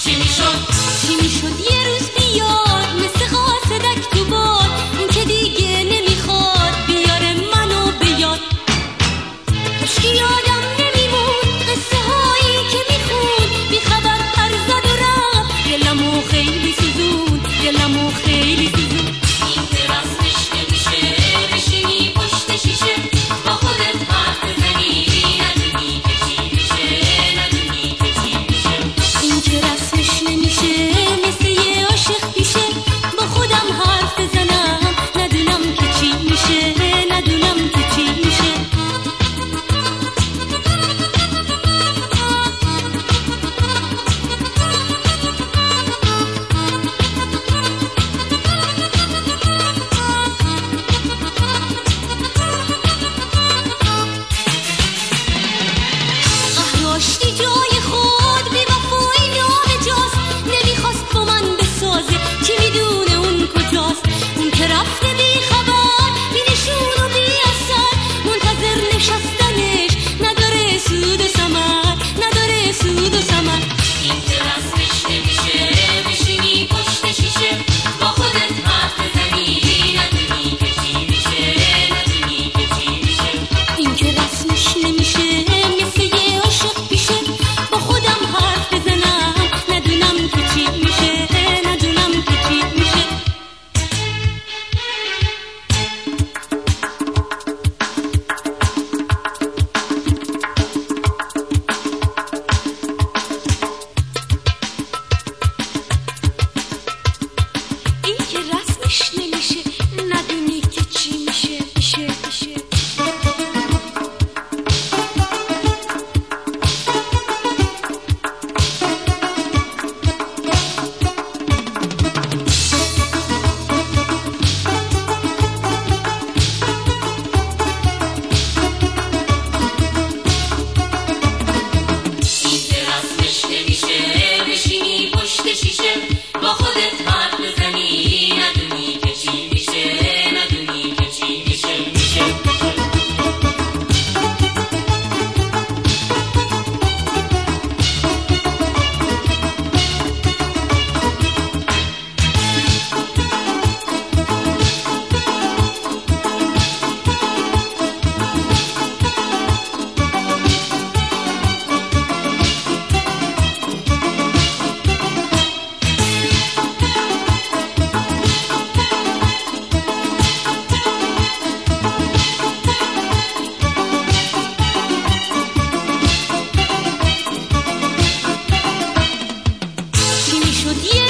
چی میشد یه روز بیاد مثل قاصدک تو باد، اون که دیگه نمیخواد بیاره منو بیاد. کاشکی یادم نمیمون قصه هایی که میخون، بی خبر پر زد و رفت دلمو خیلی سوزون، دلمو خیلی سوزون. این که رسمش نمیشه بشینی پشت شیشه با خودت حرف بزنی، ندونی که چی میشه، ندونی که چی میشه. این که رسمش نمیشه مثل یه عاشق پیشه، با خودم حرف بزنم ندونم که چی میشه، ندونم که چی میشه. قهراشتی جای خود بی وفایی نابجاست، نمیخواست با من بسازه چی میدونه اون کجاست. اون که رفته بی خبر بی نشون و بی اثر، منتظر نشستنش نداره سود و ثمر، نداره سود و ثمر. این که رسمش نمیشه بشینی پشت شیشه با خودت حرف بزنی، ندونی که چی میشه، ندونی که چی میشه. این که رسمش نمیشه مثل یه عاشق پیشه، با خودم حرف بزنم ندونم که چی میشه، ندونم که چی میشه. این که رسمش نمیشه ندونی که چی میشه، میشه میشه. این که رسمش نمیشه بشینی پشت شیشه با خودت حرف بزنی، ندونی که چی میشه، ندونی که چی میشه، میشه. چی میشد یه